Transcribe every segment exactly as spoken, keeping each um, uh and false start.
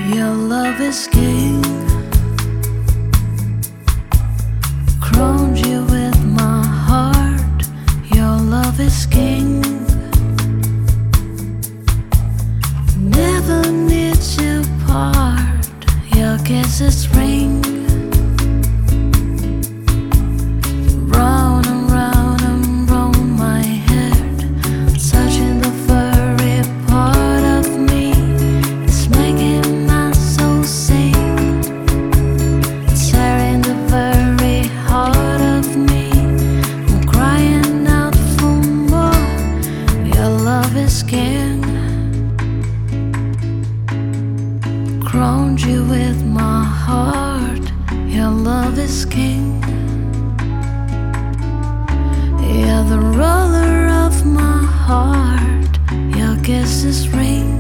Your love is king. Crowned you with my heart. Your love is king. Never need to part. Your kisses ring. Round and round and round my head, touching the furry part of me. It's making my soul sing, tearing the very heart of me. I'm crying out for more. Your love is king. Crowned you with my heart. Your love is king. You're the ruler of my heart. Your kisses ring.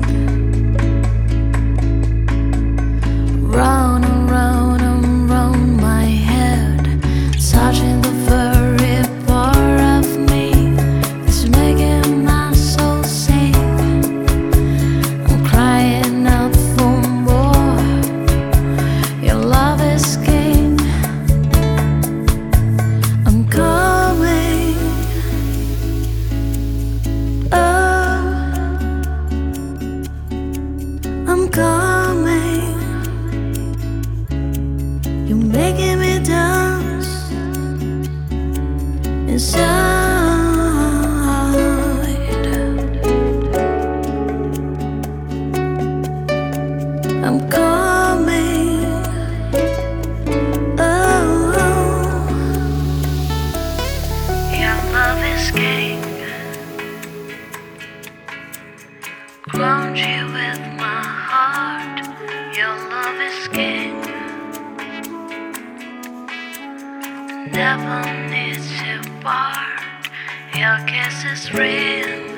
Round and round and round my head, touching the very part of me. It's making my soul sing. I'm crying out for more. Your love is king. I'm coming. I'm coming. You're making me dance inside. I'm coming. Oh, oh. Your love is king. Crowned you with my heart. Your love is king. Never needs to part. Your kisses ring.